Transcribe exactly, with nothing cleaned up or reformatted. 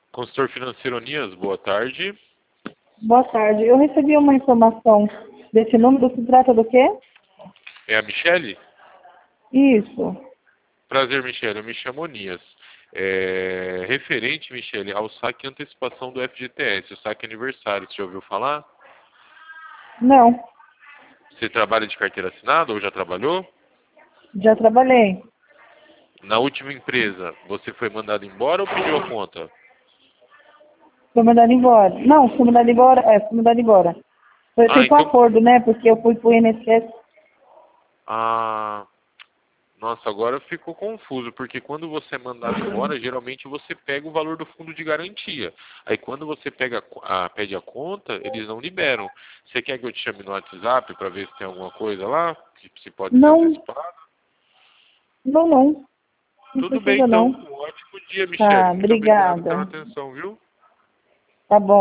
Consultor financeiro Onias, boa tarde. Boa tarde. Eu recebi uma informação desse número. Se trata do quê? É a Michele? Isso. Prazer, Michele. Eu me chamo Onias. É... Referente, Michele, ao saque e antecipação do F G T S, o saque aniversário. Você já ouviu falar? Não. Você trabalha de carteira assinada ou já trabalhou? Já trabalhei. Na última empresa, você foi mandado embora ou pediu a conta? Fui mandado embora. Não, fui mandado embora. É, fui mandado embora. Foi Ah, feito um então... acordo, né? Porque eu fui pro I N S S. Ah... Nossa, agora eu fico confuso, porque quando você é mandado embora, geralmente você pega o valor do fundo de garantia. Aí quando você pega a, pede a conta, eles não liberam. Você quer que eu te chame no WhatsApp para ver se tem alguma coisa lá, que se pode ser Não, antecipado? não, não. Não Tudo bem precisa, então. não. Um ótimo dia, Tá, Michele. Muito obrigado pela obrigada. atenção, viu? Tá bom.